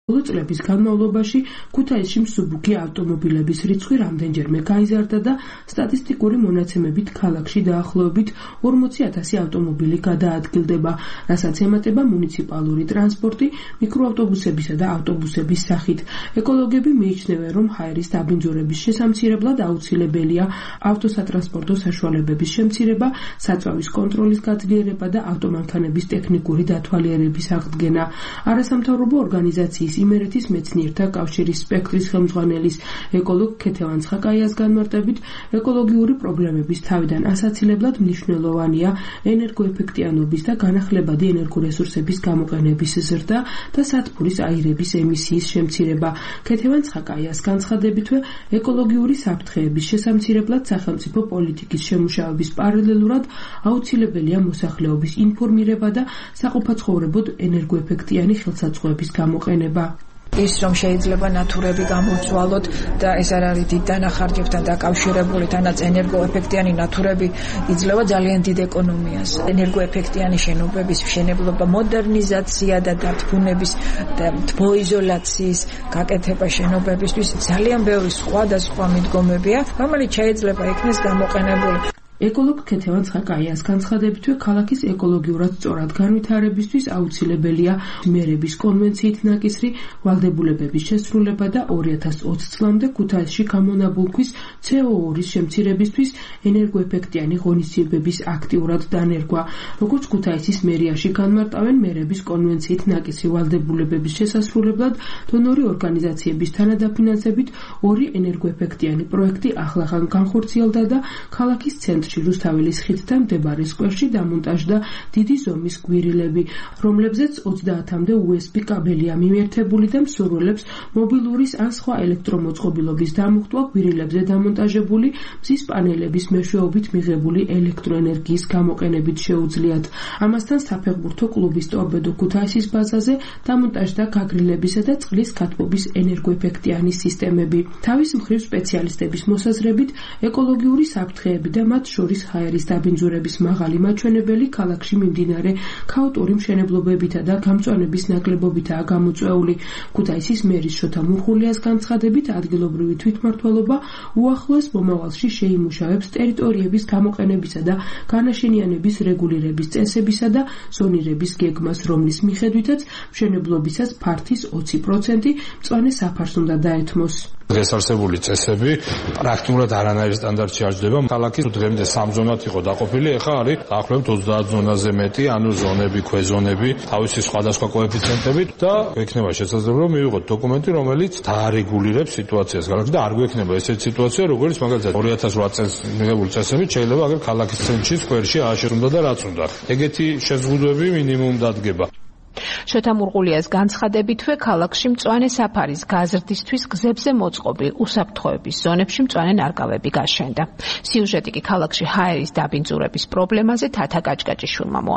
ბოლო წლების განმავლობაში ქუთაისში მსუბუქი ავტომობილების რიცხვი რამდენჯერმე გაიზარდა და სტატისტიკური მონაცემებით ქალაქში დაახლოებით 40,000 ავტომობილი გადაადგილდება, რასაც ემატება მუნიციპალური ტრანსპორტი მიკროავტობუსებისა და ავტობუსების სახით. ეკოლოგები მიიჩნევენ, რომ ჰაერის დაბინძურების შესამცირებლად აუცილებელია ავტოსატრანსპორტო საშუალებების შემცირება, საწვავის კონტროლის გაძლიერება და ავტომანქანების ტექნიკური დათვალიერების აღდგენა. არასამთავრობო ორგანიზაციის იმერეთის მეცნიერთა კავშირის სპექტრის ხელმძღვანელის ეკოლოგ ქეთევან ცხაკაიას განმარტებით, ეკოლოგიური პრობლემების თავიდან ასაცილებლად მნიშვნელოვანია ენერგოეფექტიანობის და განახლებადი ენერგორესურსების გამოყენების ზრდა და სათბურის აირების ემისიის შემცირება. ქეთევან ცხაკაიას განცხადებითვე, ეკოლოგიური საფრთხეების შესამცირებლად სახელმწიფო პოლიტიკის შემუშავების პარალელურად აუცილებელია მოსახლეობის ინფორმირება და საყოფაცხოვრებოდ ენერგოეფექტიანი ხელსაწყოების გამოყენება. ის რომ შეიძლება ნათურები გამოცვალოთ და ეს არ არის დიდ დანახარჯებთან დაკავშირებული, თანაც ენერგოეფექტიანი ნათურები იძლევა ძალიან დიდ ეკონომიას. ენერგოეფექტიანი შენობების მშენებლობა, მოდერნიზაცია და დათბუნების და თბოიზოლაციის გაკეთება შენობებისთვის ძალიან ბევრი სხვადასხვა მიდგომებია, რომელიც შეიძლება იქნეს გამოყენებული. ეკოლოგ ქეთევან ცხაკაიას განცხადებითვე, ქალაქის ეკოლოგიურად სწორად განვითარებისთვის აუცილებელია მერების კონვენციით ნაკისრი ვალდებულებების შესრულება და 2020 წლამდე ქუთაისში გამონაბოლქვის CO2-ის შემცირებისთვის ენერგოეფექტიანი ღონისძიებების აქტიურად დანერგვა. როგორც ქუთაისის მერიაში განმარტავენ, მერების კონვენციით ნაკისრი ვალდებულებების შესასრულებლად დონორი ორგანიზაციების თანადაფინანსებით 2 ენერგოეფექტიანი პროექტი ახლახან განხორციელდა და ქალაქის ცენტრში რუსთაველის ხიდთან მდებარე სკვერში დამონტაჟდა დიდი ზომის გვირილები, რომლებზეც 30-მდე USB კაბელია მიმერთებული და მსურველებს მობილურის ან სხვა ელექტრომოწყობილობის დამუხტვა გვირილებზე დამონტაჟებული მზის პანელების მეშვეობით მიღებული ელექტროენერგიის გამოყენებით შეუძლიათ. ამასთან საფეხბურთო კლუბის ტორპედო ქუთაისის ბაზაზე დამონტაჟდა გაგრილებისა და წყლის გათბობის ენერგოეფექტიანი სისტემები. თავის მხრივ სპეციალისტების მოსაზრებით, ეკოლოგიური საფრთხეები და მათ შორის ჰაერის დაბინძურების მაღალი მაჩვენებელი ქალაქში მიმდინარე ქაოტური მშენებლობებითა და გამწვანების ნაკლებობითაა გამოწვეული. ქუთაისის მერის შოთა მურხულიას განცხადებით, ადგილობრივი თვითმმართველობა უახლოეს მომავალში შეიმუშავებს ტერიტორიების გამოყენებისა და განაშენიანების რეგულირების წესებისა და ზონირების გეგმას, რომლის მიხედვითაც მშენებლობისას ფართის 20% მწვანე საფარს უნდა დაეთმოს. დღესარსებული წესები პრაქტიკულად არანაირ სტანდარტში არ ჯდება. ქალაქი დღემდე 3 ზონად იყო დაყოფილი, ახლა არის დაახლოებით 30 ზონაზე მეტი, ანუ ზონები, ქვეზონები, თავისი სხვადასხვა კოეფიციენტებით და ექნება შესაძლებლობა რომ მივიღოთ დოკუმენტი, რომელიც დაარეგულირებს სიტუაციას ქალაქში და არ გვექნება ესეთი სიტუაცია, როგორც მაგალითად 2008 წელს მიღებული წესებით შეიძლება აგერ ქალაქის ცენტრში, სკვერში ააშენოს უნდა და რაც უნდა. ეგეთი შეზღუდვები მინიმუმ დადგება. შოთა მურღულიას განცხადებითვე, ქალაქში მწვანე საფარის გაზრდისთვის გზებზე მოწყობილ უსაფრთხოების ზონებში მწვანე ნარგავები გაშენდა. სიუჟეტი კი ქალაქში ჰაერის დაბინძურების პრობლემაზე თათა გაჭგაჭიშვილმა